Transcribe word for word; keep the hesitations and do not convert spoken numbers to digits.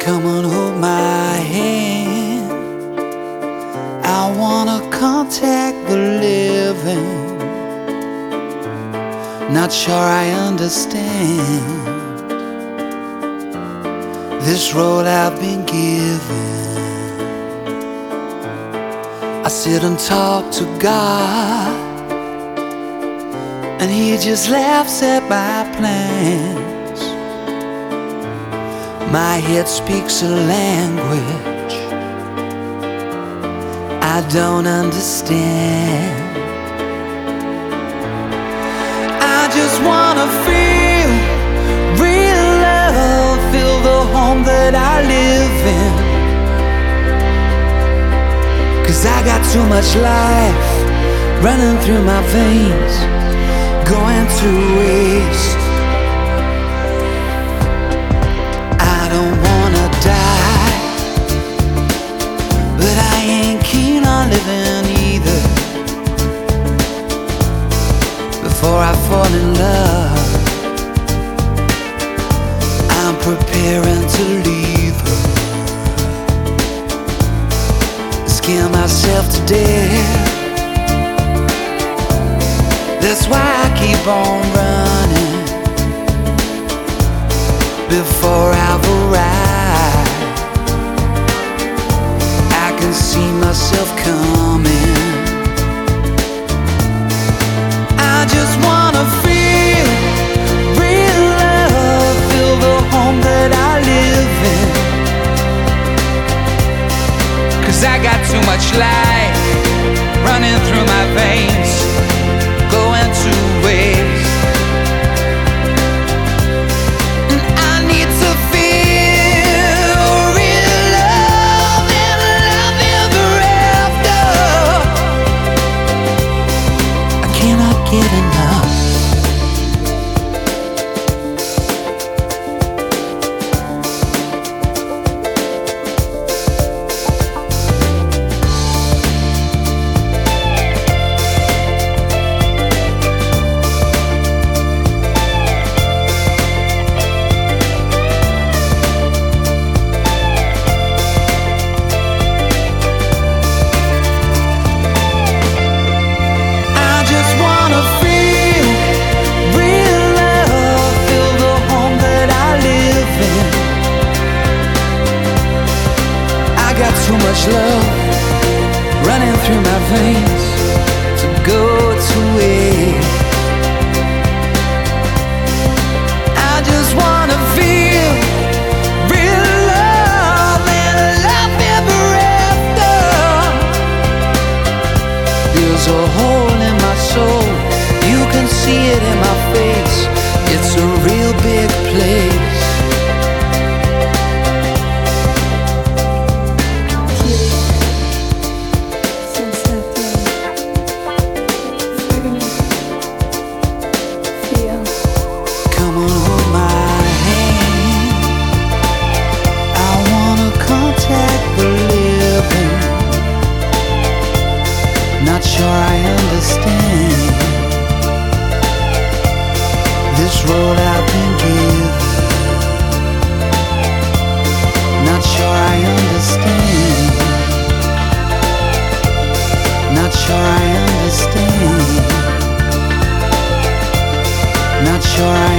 Come and hold my hand. I wanna contact the living. Not sure I understand this road I've been given. I sit and talk to God, and He just laughs at my plans. My head speaks a language I don't understand. I just wanna feel real love, feel the home that I live in. 'Cause I got too much life running through my veins, going to waste. I don't wanna die, but I ain't keen on living either. Before I fall in love, I'm preparing to leave her. Scare myself to death. That's why I keep on running before I've arrived. I can see myself coming. I just wanna feel real love, feel the home that I live in. 'Cause I got too much life running through my veins, going to waste. And I need to feel real love and love ever after. I cannot get enough. Too much love running through my veins to go to waste. I just wanna feel real love and love ever after. There's a hole in my soul, you can see it in my face. It's a real big place. Not sure I understand this road I've been given. Not sure I understand. Not sure I understand. Not sure I